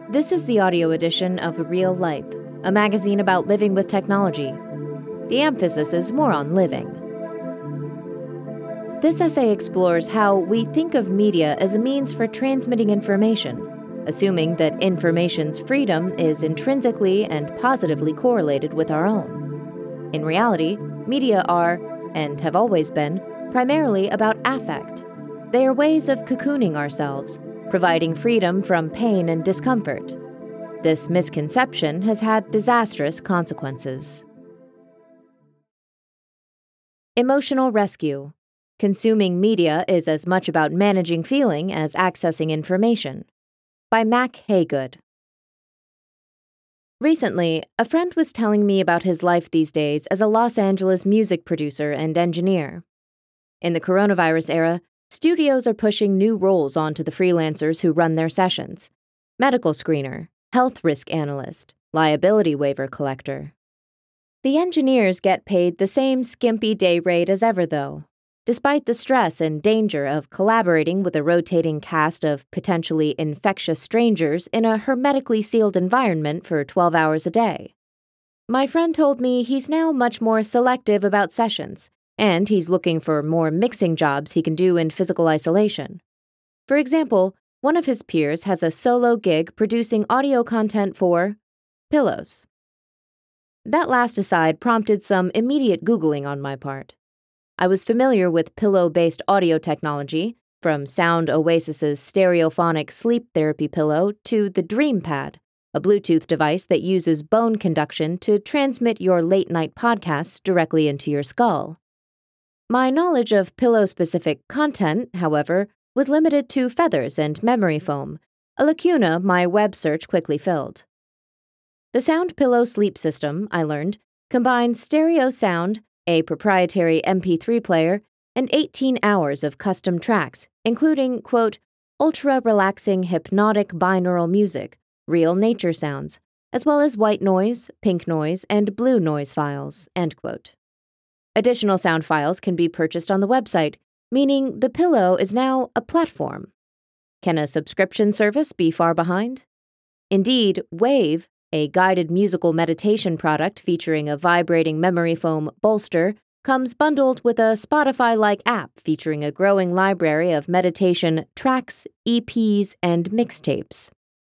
This is the audio edition of Real Life, a magazine about living with technology. The emphasis is more on living. This essay explores how we think of media as a means for transmitting information, assuming that information's freedom is intrinsically and positively correlated with our own. In reality, media are, and have always been, primarily about affect. They are ways of cocooning ourselves, providing freedom from pain and discomfort. This misconception has had disastrous consequences. Emotional rescue. Consuming media is as much about managing feeling as accessing information. By Mac Haygood. Recently, a friend was telling me about his life these days as a Los Angeles music producer and engineer. In the coronavirus era, studios are pushing new roles onto the freelancers who run their sessions: medical screener, health risk analyst, liability waiver collector. The engineers get paid the same skimpy day rate as ever, though, despite the stress and danger of collaborating with a rotating cast of potentially infectious strangers in a hermetically sealed environment for 12 hours a day. My friend told me he's now much more selective about sessions, and he's looking for more mixing jobs he can do in physical isolation. For example, one of his peers has a solo gig producing audio content for pillows. That last aside prompted some immediate Googling on my part. I was familiar with pillow-based audio technology, from Sound Oasis's stereophonic sleep therapy pillow to the DreamPad, a Bluetooth device that uses bone conduction to transmit your late-night podcasts directly into your skull. My knowledge of pillow-specific content, however, was limited to feathers and memory foam, a lacuna my web search quickly filled. The Sound Pillow sleep system, I learned, combines stereo sound, a proprietary MP3 player, and 18 hours of custom tracks, including, quote, ultra-relaxing hypnotic binaural music, real nature sounds, as well as white noise, pink noise, and blue noise files, end quote. Additional sound files can be purchased on the website, meaning the pillow is now a platform. Can a subscription service be far behind? Indeed, Wave, a guided musical meditation product featuring a vibrating memory foam bolster, comes bundled with a Spotify-like app featuring a growing library of meditation tracks, EPs, and mixtapes.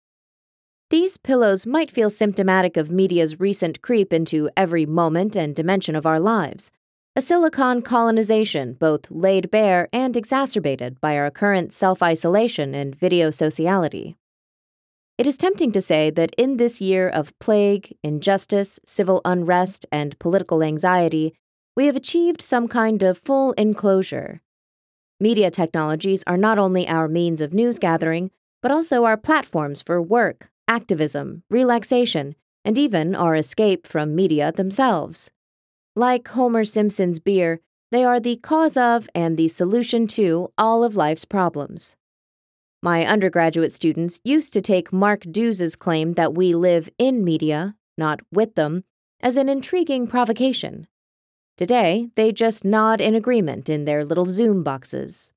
These pillows might feel symptomatic of media's recent creep into every moment and dimension of our lives, a silicon colonization both laid bare and exacerbated by our current self-isolation and video sociality. It is tempting to say that in this year of plague, injustice, civil unrest, and political anxiety, we have achieved some kind of full enclosure. Media technologies are not only our means of news gathering, but also our platforms for work, activism, relaxation, and even our escape from media themselves. Like Homer Simpson's beer, they are the cause of and the solution to all of life's problems. My undergraduate students used to take Mark Dews's claim that we live in media, not with them, as an intriguing provocation. Today, they just nod in agreement in their little Zoom boxes.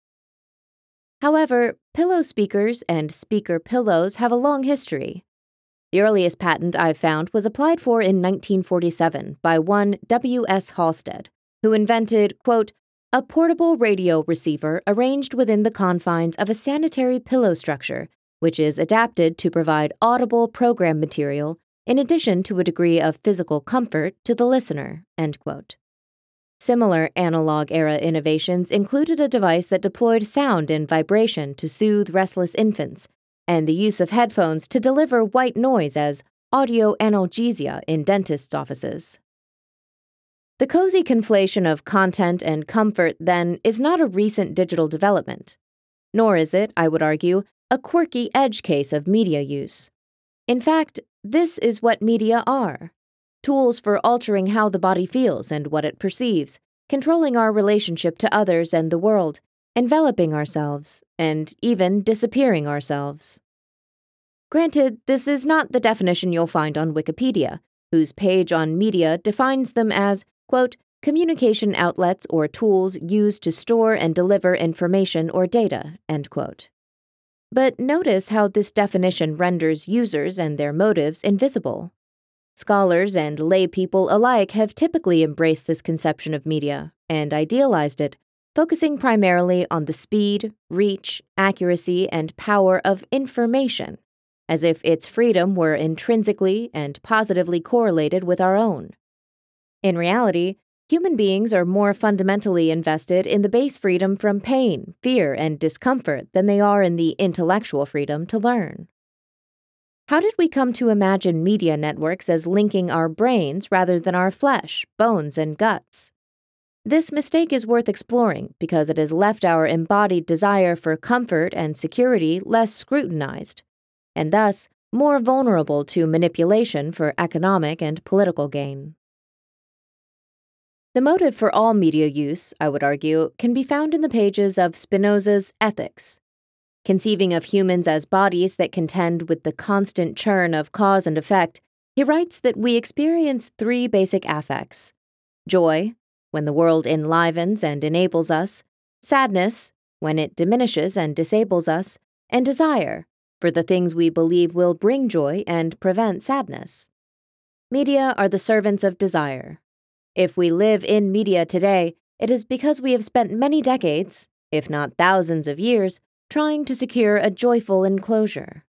However, pillow speakers and speaker pillows have a long history. The earliest patent I've found was applied for in 1947 by one W.S. Halstead, who invented, quote, a portable radio receiver arranged within the confines of a sanitary pillow structure, which is adapted to provide audible program material in addition to a degree of physical comfort to the listener, end quote. Similar analog-era innovations included a device that deployed sound and vibration to soothe restless infants, and the use of headphones to deliver white noise as audio analgesia in dentists' offices. The cozy conflation of content and comfort, then, is not a recent digital development. Nor is it, I would argue, a quirky edge case of media use. In fact, this is what media are: tools for altering how the body feels and what it perceives, controlling our relationship to others and the world, enveloping ourselves, and even disappearing ourselves. Granted, this is not the definition you'll find on Wikipedia, whose page on media defines them as, quote, communication outlets or tools used to store and deliver information or data, end quote. But notice how this definition renders users and their motives invisible. Scholars and lay people alike have typically embraced this conception of media and idealized it, focusing primarily on the speed, reach, accuracy, and power of information, as if its freedom were intrinsically and positively correlated with our own. In reality, human beings are more fundamentally invested in the base freedom from pain, fear, and discomfort than they are in the intellectual freedom to learn. How did we come to imagine media networks as linking our brains rather than our flesh, bones, and guts? This mistake is worth exploring because it has left our embodied desire for comfort and security less scrutinized, and thus more vulnerable to manipulation for economic and political gain. The motive for all media use, I would argue, can be found in the pages of Spinoza's Ethics. Conceiving of humans as bodies that contend with the constant churn of cause and effect, he writes that we experience three basic affects: joy, when the world enlivens and enables us; sadness, when it diminishes and disables us; and desire, for the things we believe will bring joy and prevent sadness. Media are the servants of desire. If we live in media today, it is because we have spent many decades, if not thousands of years, trying to secure a joyful enclosure.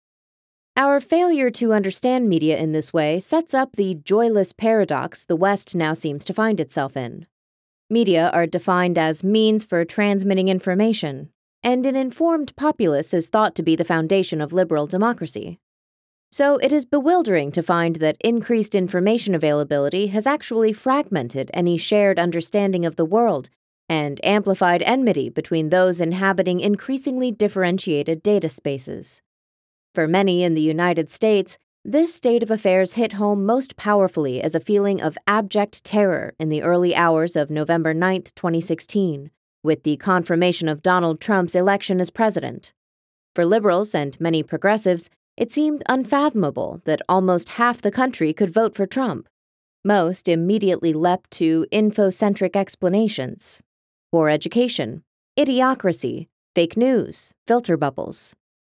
Our failure to understand media in this way sets up the joyless paradox the West now seems to find itself in. Media are defined as means for transmitting information, and an informed populace is thought to be the foundation of liberal democracy. So it is bewildering to find that increased information availability has actually fragmented any shared understanding of the world and amplified enmity between those inhabiting increasingly differentiated data spaces. For many in the United States, this state of affairs hit home most powerfully as a feeling of abject terror in the early hours of November 9, 2016, with the confirmation of Donald Trump's election as president. For liberals and many progressives, it seemed unfathomable that almost half the country could vote for Trump. Most immediately leapt to infocentric explanations: poor education, idiocracy, fake news, filter bubbles.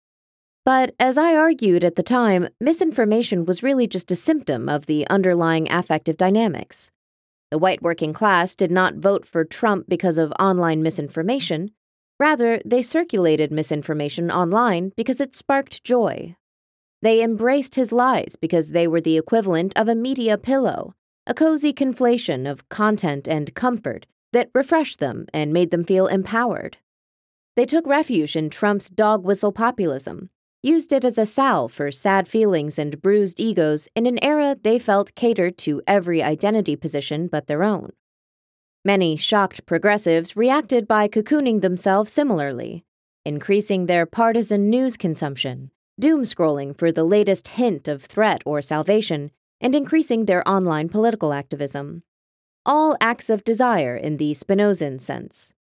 But as I argued at the time, misinformation was really just a symptom of the underlying affective dynamics. The white working class did not vote for Trump because of online misinformation. Rather, they circulated misinformation online because it sparked joy. They embraced his lies because they were the equivalent of a media pillow, a cozy conflation of content and comfort that refreshed them and made them feel empowered. They took refuge in Trump's dog whistle populism, used it as a salve for sad feelings and bruised egos in an era they felt catered to every identity position but their own. Many shocked progressives reacted by cocooning themselves similarly, increasing their partisan news consumption, doom-scrolling for the latest hint of threat or salvation, and increasing their online political activism. All acts of desire in the Spinozan sense.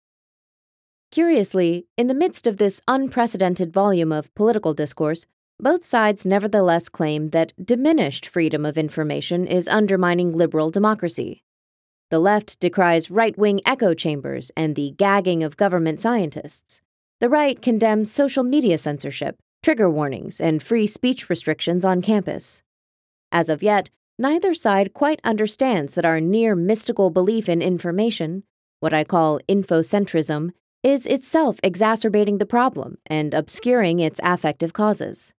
Curiously, in the midst of this unprecedented volume of political discourse, both sides nevertheless claim that diminished freedom of information is undermining liberal democracy. The left decries right-wing echo chambers and the gagging of government scientists. The right condemns social media censorship, trigger warnings, and free speech restrictions on campus. As of yet, neither side quite understands that our near-mystical belief in information, what I call infocentrism, is itself exacerbating the problem and obscuring its affective causes.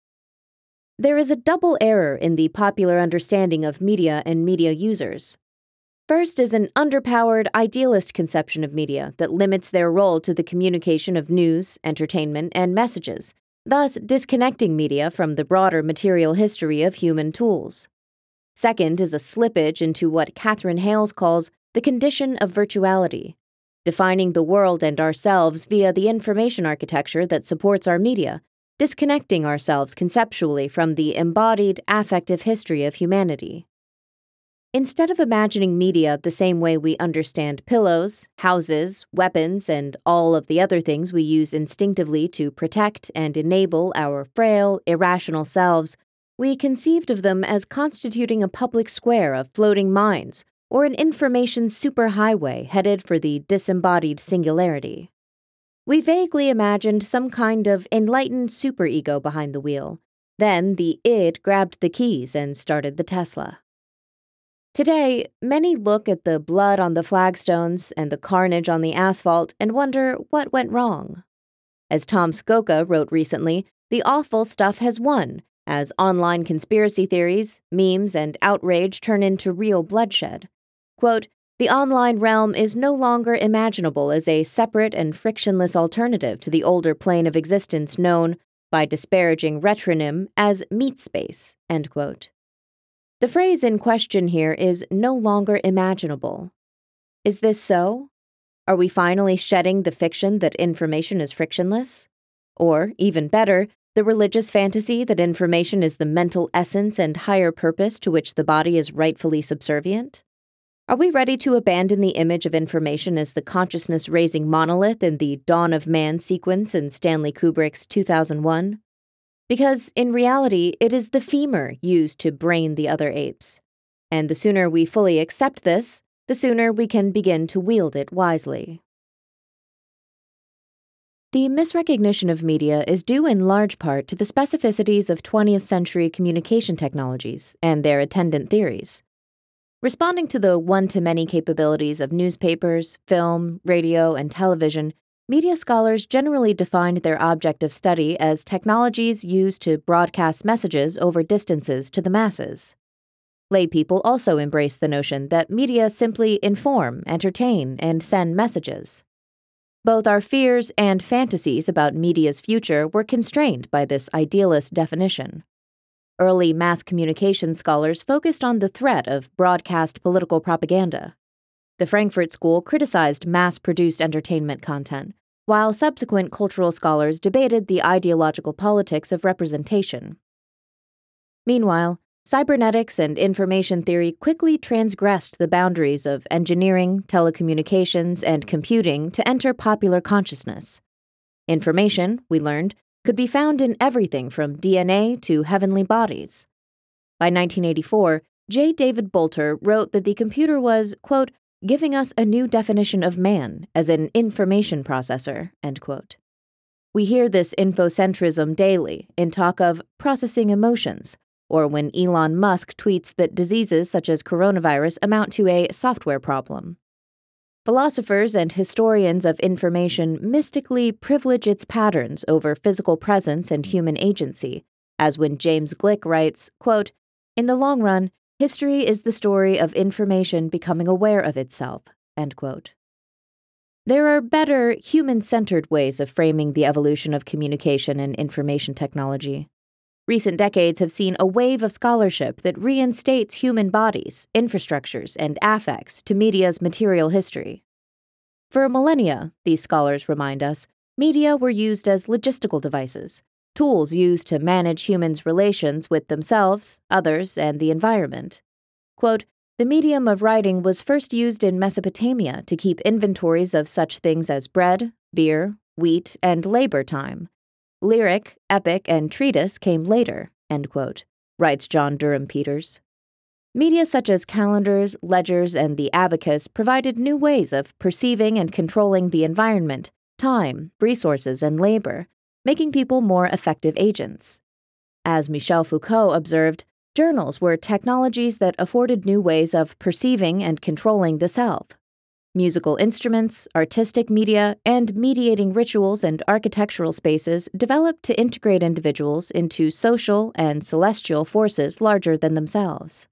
There is a double error in the popular understanding of media and media users. First is an underpowered, idealist conception of media that limits their role to the communication of news, entertainment, and messages, thus disconnecting media from the broader material history of human tools. Second is a slippage into what Catherine Hales calls the condition of virtuality, defining the world and ourselves via the information architecture that supports our media, disconnecting ourselves conceptually from the embodied affective history of humanity. Instead of imagining media the same way we understand pillows, houses, weapons, and all of the other things we use instinctively to protect and enable our frail, irrational selves, we conceived of them as constituting a public square of floating minds or an information superhighway headed for the disembodied singularity. We vaguely imagined some kind of enlightened superego behind the wheel. Then the id grabbed the keys and started the Tesla. Today, many look at the blood on the flagstones and the carnage on the asphalt and wonder what went wrong. As Tom Skoka wrote recently, the awful stuff has won, as online conspiracy theories, memes, and outrage turn into real bloodshed. Quote, "The online realm is no longer imaginable as a separate and frictionless alternative to the older plane of existence known, by disparaging retronym, as meat space," end quote. The phrase in question here is no longer imaginable. Is this so? Are we finally shedding the fiction that information is frictionless? Or, even better, the religious fantasy that information is the mental essence and higher purpose to which the body is rightfully subservient? Are we ready to abandon the image of information as the consciousness-raising monolith in the Dawn of Man sequence in Stanley Kubrick's 2001? Because, in reality, it is the femur used to brain the other apes. And the sooner we fully accept this, the sooner we can begin to wield it wisely. The misrecognition of media is due in large part to the specificities of 20th century communication technologies and their attendant theories. Responding to the one-to-many capabilities of newspapers, film, radio, and television, media scholars generally defined their object of study as technologies used to broadcast messages over distances to the masses. Laypeople also embrace the notion that media simply inform, entertain, and send messages. Both our fears and fantasies about media's future were constrained by this idealist definition. Early mass communication scholars focused on the threat of broadcast political propaganda. The Frankfurt School criticized mass-produced entertainment content, while subsequent cultural scholars debated the ideological politics of representation. Meanwhile, cybernetics and information theory quickly transgressed the boundaries of engineering, telecommunications, and computing to enter popular consciousness. Information, we learned, could be found in everything from DNA to heavenly bodies. By 1984, J. David Bolter wrote that the computer was, quote, "giving us a new definition of man as an information processor," end quote. We hear this infocentrism daily in talk of processing emotions, or when Elon Musk tweets that diseases such as coronavirus amount to a software problem. Philosophers and historians of information mystically privilege its patterns over physical presence and human agency, as when James Glick writes, quote, "In the long run, history is the story of information becoming aware of itself," end quote. There are better, human-centered ways of framing the evolution of communication and information technology. Recent decades have seen a wave of scholarship that reinstates human bodies, infrastructures, and affects to media's material history. For millennia, these scholars remind us, media were used as logistical devices, tools used to manage humans' relations with themselves, others, and the environment. Quote, "The medium of writing was first used in Mesopotamia to keep inventories of such things as bread, beer, wheat, and labor time. Lyric, epic, and treatise came later," end quote, writes John Durham Peters. Media such as calendars, ledgers, and the abacus provided new ways of perceiving and controlling the environment, time, resources, and labor, making people more effective agents. As Michel Foucault observed, journals were technologies that afforded new ways of perceiving and controlling the self. Musical instruments, artistic media, and mediating rituals and architectural spaces developed to integrate individuals into social and celestial forces larger than themselves.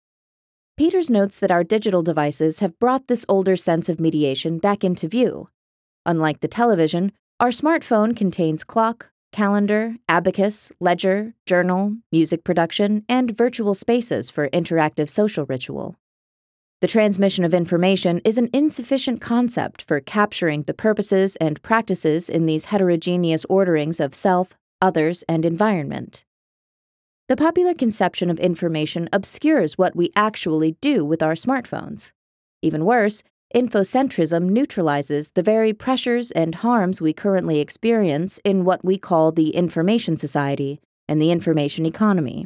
Peters notes that our digital devices have brought this older sense of mediation back into view. Unlike the television, our smartphone contains clock, calendar, abacus, ledger, journal, music production, and virtual spaces for interactive social ritual. The transmission of information is an insufficient concept for capturing the purposes and practices in these heterogeneous orderings of self, others, and environment. The popular conception of information obscures what we actually do with our smartphones. Even worse, infocentrism neutralizes the very pressures and harms we currently experience in what we call the information society and the information economy.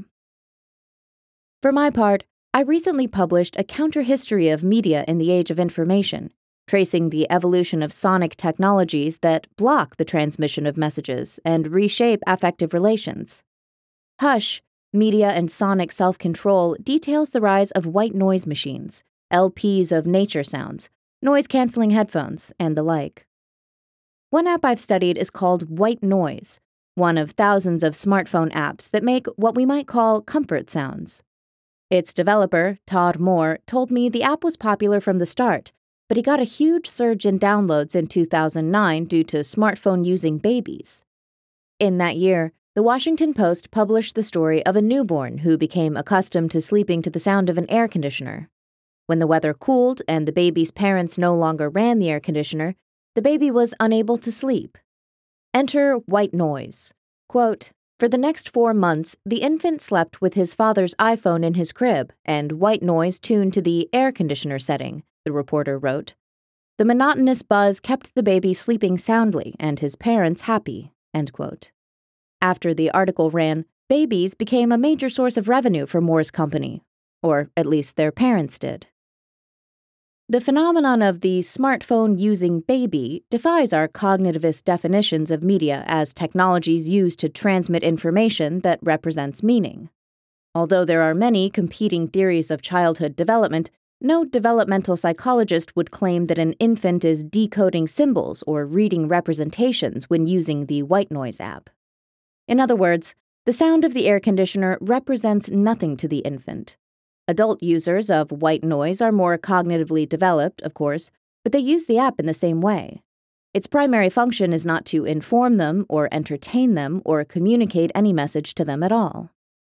For my part, I recently published a counter-history of media in the age of information, tracing the evolution of sonic technologies that block the transmission of messages and reshape affective relations. Hush, Media and Sonic Self-Control details the rise of white noise machines, LPs of nature sounds, noise-canceling headphones, and the like. One app I've studied is called White Noise, one of thousands of smartphone apps that make what we might call comfort sounds. Its developer, Todd Moore, told me the app was popular from the start, but he got a huge surge in downloads in 2009 due to smartphone-using babies. In that year, The Washington Post published the story of a newborn who became accustomed to sleeping to the sound of an air conditioner. When the weather cooled and the baby's parents no longer ran the air conditioner, the baby was unable to sleep. Enter White Noise. Quote, "For the next 4 months, the infant slept with his father's iPhone in his crib and white noise tuned to the air conditioner setting," the reporter wrote. "The monotonous buzz kept the baby sleeping soundly and his parents happy," end quote. After the article ran, babies became a major source of revenue for Moore's company, or at least their parents did. The phenomenon of the smartphone-using baby defies our cognitivist definitions of media as technologies used to transmit information that represents meaning. Although there are many competing theories of childhood development, no developmental psychologist would claim that an infant is decoding symbols or reading representations when using the White Noise app. In other words, the sound of the air conditioner represents nothing to the infant. Adult users of White Noise are more cognitively developed, of course, but they use the app in the same way. Its primary function is not to inform them or entertain them or communicate any message to them at all.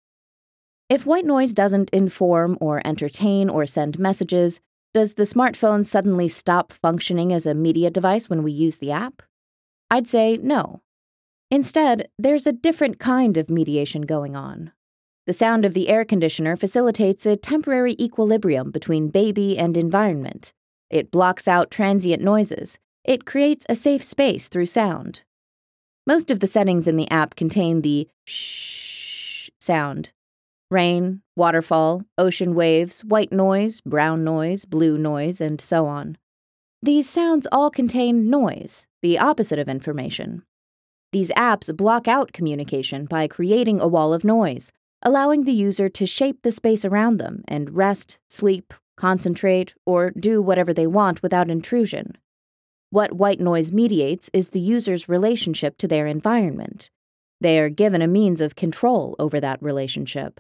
If White Noise doesn't inform or entertain or send messages, does the smartphone suddenly stop functioning as a media device when we use the app? I'd say no. Instead, there's a different kind of mediation going on. The sound of the air conditioner facilitates a temporary equilibrium between baby and environment. It blocks out transient noises. It creates a safe space through sound. Most of the settings in the app contain the shh sound. Rain, waterfall, ocean waves, white noise, brown noise, blue noise, and so on. These sounds all contain noise, the opposite of information. These apps block out communication by creating a wall of noise, allowing the user to shape the space around them and rest, sleep, concentrate, or do whatever they want without intrusion. What white noise mediates is the user's relationship to their environment. They are given a means of control over that relationship.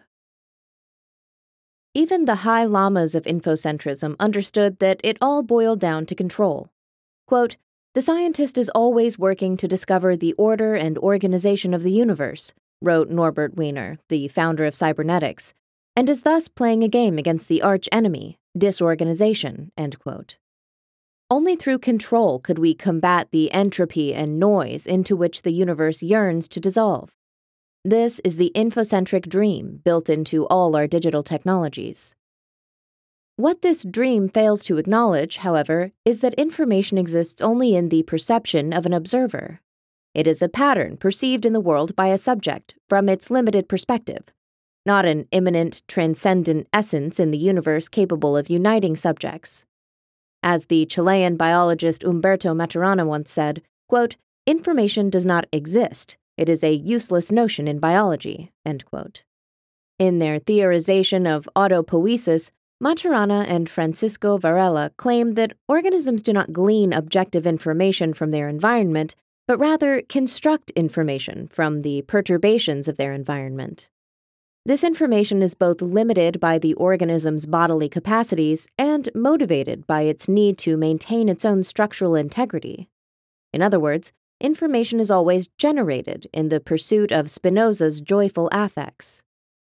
Even the high llamas of infocentrism understood that it all boiled down to control. Quote, "The scientist is always working to discover the order and organization of the universe," wrote Norbert Wiener, the founder of cybernetics, and is thus playing a game against the arch-enemy, disorganization, end quote. Only through control could we combat the entropy and noise into which the universe yearns to dissolve. This is the infocentric dream built into all our digital technologies. What this dream fails to acknowledge, however, is that information exists only in the perception of an observer. It is a pattern perceived in the world by a subject from its limited perspective, not an immanent, transcendent essence in the universe capable of uniting subjects. As the Chilean biologist Humberto Maturana once said, quote, "Information does not exist. It is a useless notion in biology," end quote. In their theorization of autopoiesis, Maturana and Francisco Varela claim that organisms do not glean objective information from their environment, but rather construct information from the perturbations of their environment. This information is both limited by the organism's bodily capacities and motivated by its need to maintain its own structural integrity. In other words, information is always generated in the pursuit of Spinoza's joyful affects.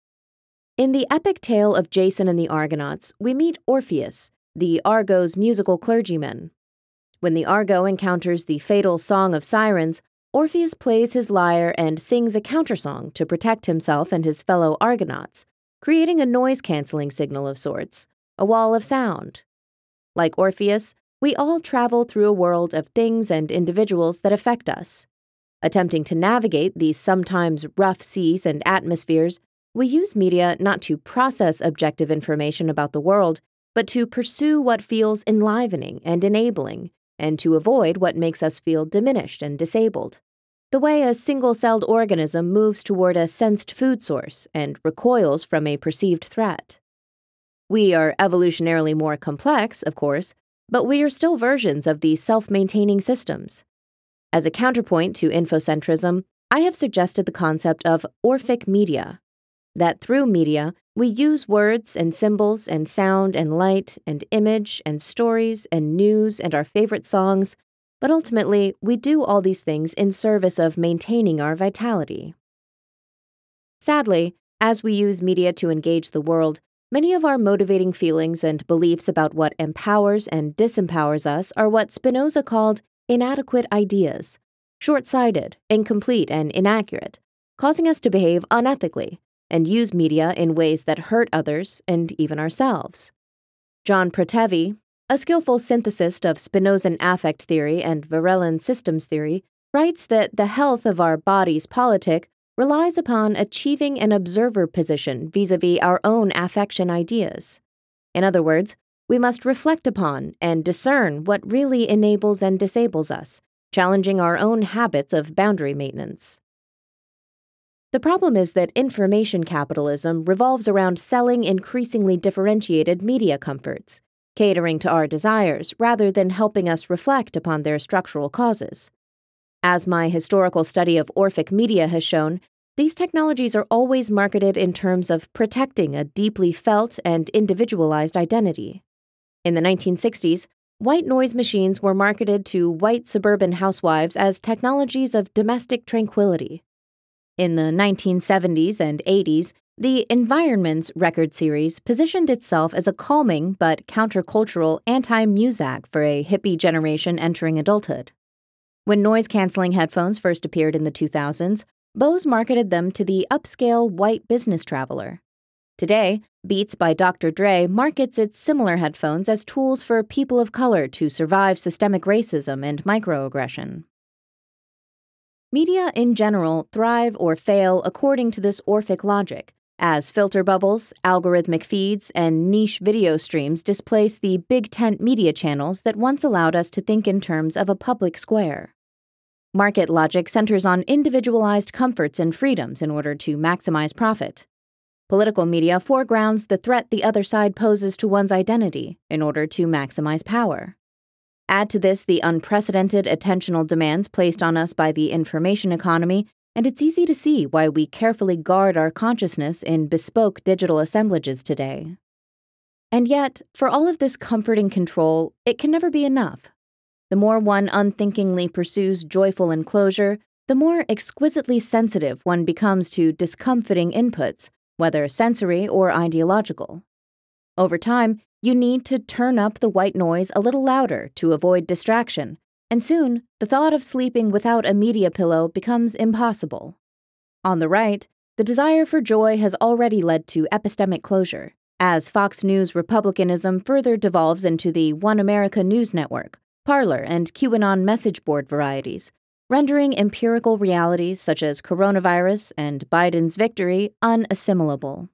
In the epic tale of Jason and the Argonauts, we meet Orpheus, the Argo's musical clergyman. When the Argo encounters the fatal Song of Sirens, Orpheus plays his lyre and sings a countersong to protect himself and his fellow Argonauts, creating a noise-canceling signal of sorts, a wall of sound. Like Orpheus, we all travel through a world of things and individuals that affect us. Attempting to navigate these sometimes rough seas and atmospheres, we use media not to process objective information about the world, but to pursue what feels enlivening and enabling, and to avoid what makes us feel diminished and disabled. The way a single-celled organism moves toward a sensed food source and recoils from a perceived threat. We are evolutionarily more complex, of course, but we are still versions of these self-maintaining systems. As a counterpoint to infocentrism, I have suggested the concept of orphic media, that through media, we use words and symbols and sound and light and image and stories and news and our favorite songs, but ultimately, we do all these things in service of maintaining our vitality. Sadly, as we use media to engage the world, many of our motivating feelings and beliefs about what empowers and disempowers us are what Spinoza called inadequate ideas, short-sighted, incomplete, and inaccurate, causing us to behave unethically and use media in ways that hurt others and even ourselves. John Protevi, a skillful synthesist of Spinozan affect theory and Varellan systems theory, writes that the health of our body's politic relies upon achieving an observer position vis-a-vis our own affection ideas. In other words, we must reflect upon and discern what really enables and disables us, challenging our own habits of boundary maintenance. The problem is that information capitalism revolves around selling increasingly differentiated media comforts, catering to our desires rather than helping us reflect upon their structural causes. As my historical study of orphic media has shown, these technologies are always marketed in terms of protecting a deeply felt and individualized identity. In the 1960s, white noise machines were marketed to white suburban housewives as technologies of domestic tranquility. In the 1970s and 80s, the Environments record series positioned itself as a calming but countercultural anti-Muzak for a hippie generation entering adulthood. When noise-canceling headphones first appeared in the 2000s, Bose marketed them to the upscale white business traveler. Today, Beats by Dr. Dre markets its similar headphones as tools for people of color to survive systemic racism and microaggression. Media in general thrive or fail according to this orphic logic, as filter bubbles, algorithmic feeds, and niche video streams displace the big tent media channels that once allowed us to think in terms of a public square. Market logic centers on individualized comforts and freedoms in order to maximize profit. Political media foregrounds the threat the other side poses to one's identity in order to maximize power. Add to this the unprecedented attentional demands placed on us by the information economy, and it's easy to see why we carefully guard our consciousness in bespoke digital assemblages today. And yet, for all of this comforting control, it can never be enough. The more one unthinkingly pursues joyful enclosure, the more exquisitely sensitive one becomes to discomfiting inputs, whether sensory or ideological. Over time, you need to turn up the white noise a little louder to avoid distraction, and soon, the thought of sleeping without a media pillow becomes impossible. On the right, the desire for joy has already led to epistemic closure, as Fox News republicanism further devolves into the One America News Network, Parler, and QAnon message board varieties, rendering empirical realities such as coronavirus and Biden's victory unassimilable.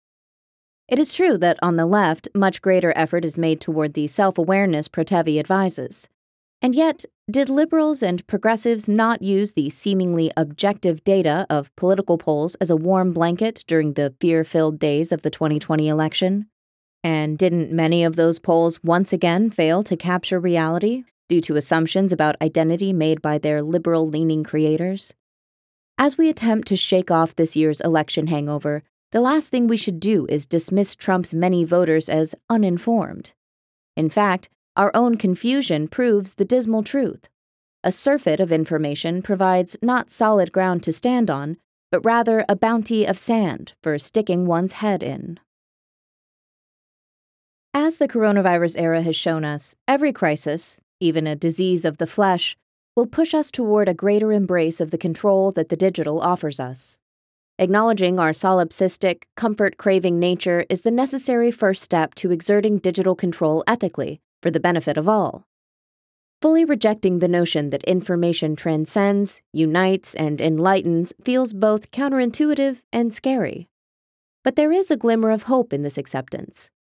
It is true that on the left, much greater effort is made toward the self-awareness Protevi advises. And yet, did liberals and progressives not use the seemingly objective data of political polls as a warm blanket during the fear-filled days of the 2020 election? And didn't many of those polls once again fail to capture reality due to assumptions about identity made by their liberal-leaning creators? As we attempt to shake off this year's election hangover, the last thing we should do is dismiss Trump's many voters as uninformed. In fact, our own confusion proves the dismal truth. A surfeit of information provides not solid ground to stand on, but rather a bounty of sand for sticking one's head in. As the coronavirus era has shown us, every crisis, even a disease of the flesh, will push us toward a greater embrace of the control that the digital offers us. Acknowledging our solipsistic, comfort-craving nature is the necessary first step to exerting digital control ethically, for the benefit of all. Fully rejecting the notion that information transcends, unites, and enlightens feels both counterintuitive and scary. But there is a glimmer of hope in this acceptance.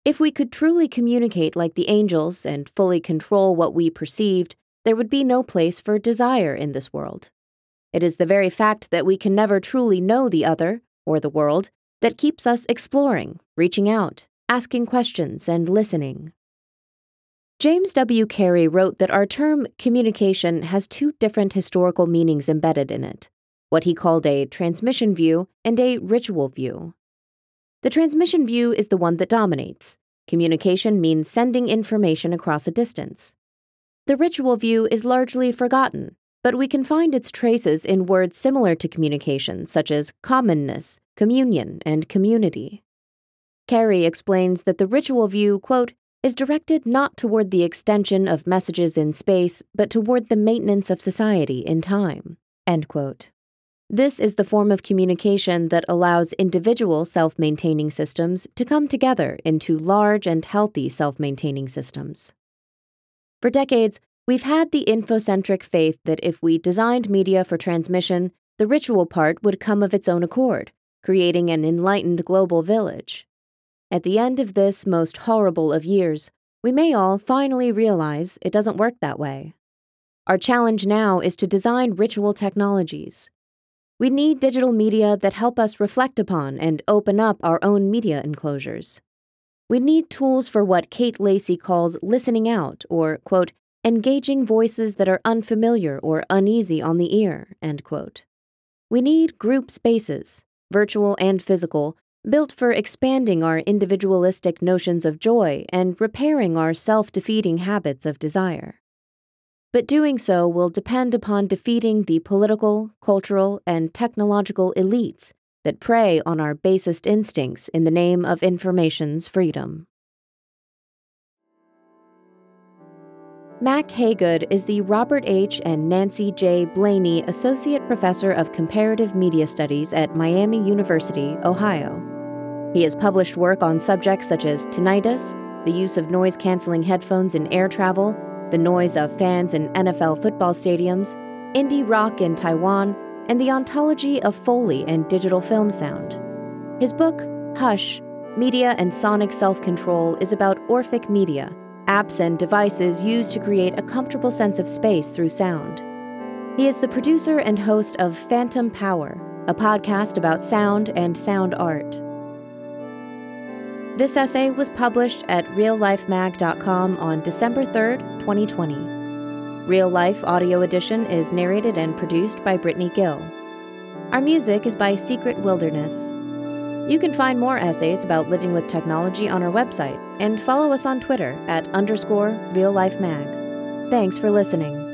If we could truly communicate like the angels and fully control what we perceived, there would be no place for desire in this world. It is the very fact that we can never truly know the other, or the world, that keeps us exploring, reaching out, asking questions, and listening. James W. Carey wrote that our term communication has two different historical meanings embedded in it, what he called a transmission view and a ritual view. The transmission view is the one that dominates. Communication means sending information across a distance. The ritual view is largely forgotten, but we can find its traces in words similar to communication, such as commonness, communion, and community. Carey explains that the ritual view, quote, is directed not toward the extension of messages in space, but toward the maintenance of society in time, end quote. This is the form of communication that allows individual self-maintaining systems to come together into large and healthy self-maintaining systems. For decades, we've had the infocentric faith that if we designed media for transmission, the ritual part would come of its own accord, creating an enlightened global village. At the end of this most horrible of years, we may all finally realize it doesn't work that way. Our challenge now is to design ritual technologies. We need digital media that help us reflect upon and open up our own media enclosures. We need tools for what Kate Lacey calls listening out, or, quote, engaging voices that are unfamiliar or uneasy on the ear, end quote. We need group spaces, virtual and physical, built for expanding our individualistic notions of joy and repairing our self-defeating habits of desire. But doing so will depend upon defeating the political, cultural, and technological elites that prey on our basest instincts in the name of information's freedom. Mac Haygood is the Robert H. and Nancy J. Blaney Associate Professor of Comparative Media Studies at Miami University, Ohio. He has published work on subjects such as tinnitus, the use of noise-canceling headphones in air travel, the noise of fans in NFL football stadiums, indie rock in Taiwan, and the ontology of Foley and digital film sound. His book, Hush, Media and Sonic Self-Control, is about Orphic media, apps and devices used to create a comfortable sense of space through sound. He is the producer and host of Phantom Power, a podcast about sound and sound art. This essay was published at reallifemag.com on December 3rd, 2020. Real Life Audio Edition is narrated and produced by Brittany Gill. Our music is by Secret Wilderness. You can find more essays about living with technology on our website and follow us on Twitter at _reallifemag. Thanks for listening.